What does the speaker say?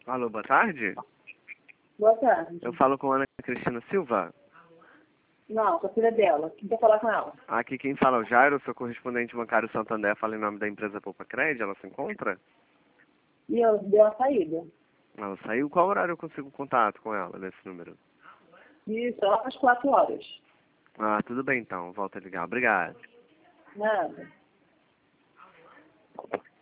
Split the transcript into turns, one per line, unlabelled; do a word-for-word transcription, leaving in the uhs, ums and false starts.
Alô, boa tarde?
Boa tarde.
Eu falo com Ana Cristina Silva.
Não, sou filha dela. Quem quer falar com ela?
Aqui quem fala é o Jairo, sou correspondente bancário Santander, fala em nome da empresa Poupa Cred, ela se encontra?
E eu dei uma saída.
Ela saiu, qual horário eu consigo contato com ela, nesse número?
Isso, lá às quatro horas.
Ah, tudo bem então, volta a ligar, obrigado.
Nada.